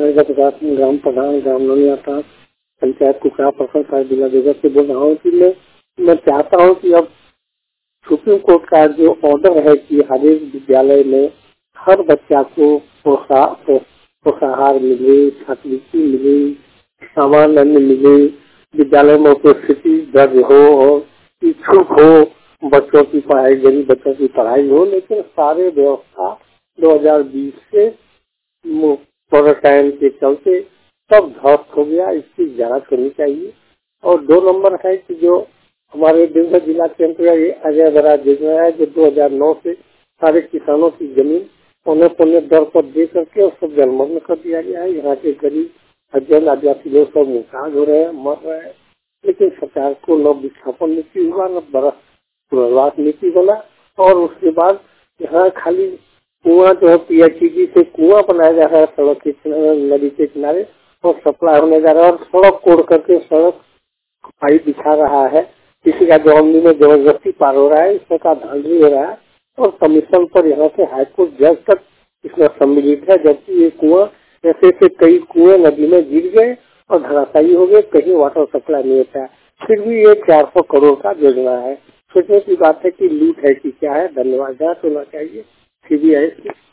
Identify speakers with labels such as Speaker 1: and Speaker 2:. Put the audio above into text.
Speaker 1: अंतर्गत ग्राम प्रधान, ग्राम नवनिर्माण, पंचायत कुकरा प्रखंड जिला देवघर से बोल रहा हूँ कि मैं चाहता हूँ कि अब सुप्रीम कोर्ट का जो ऑर्डर है कि हर एक विद्यालय में हर बच्चा को पोषाहार मिले, छात्रवृत्ति मिले, सामान अन्य मिले, विद्यालय में उपस्थिति दर्ज हो और इच्छुक हो बच्चों की पढ़ाई, गरीब बच्चों की पढ़ाई हो, लेकिन सारे व्यवस्था 2020 से क्वारंटाइन के चलते सब ध्वस्त हो गया। इसकी जांच होनी चाहिए। और 2 नंबर है कि जो हमारे देवघर जिला के अंतर्गत अजय बराज योजना है, जो 2009 से सारे किसानों की जमीन पौने पौने दर पर दे करके और सब जलमग्न कर दिया गया है। यहाँ के गरीब हजारों आदिवासी लोग सब मुहताज हो रहे हैं, मर रहे हैं, लेकिन सरकार को न विस्थापन नीति हुआ, न बरस पुनर्वास नीति बना। और उसके बाद यहाँ खाली कुआं जो है पीएचईडी से कुआं बनाया जा रहा है सड़क के नदी के किनारे और सप्लाई होने जा रहा है और सड़क कोड़ करके सड़क पाइप बिछा रहा है। किसी का जमीन में जबरदस्ती पार हो रहा है, इसमें का धांधली हो रहा है और कमीशन पर यहाँ से हाईकोर्ट जज तक इसमें सम्मिलित है। जबकि ये कुआं ऐसे ऐसे कई कुएं नदी में गिर गए और धराशायी हो गए, कहीं वाटर सप्लाई नहीं होता है। फिर भी ये 400 करोड़ का योजना है। सोचने की बात है कि लूट है कि क्या है। धन्यवाद। जांच होना चाहिए सीबीआई की।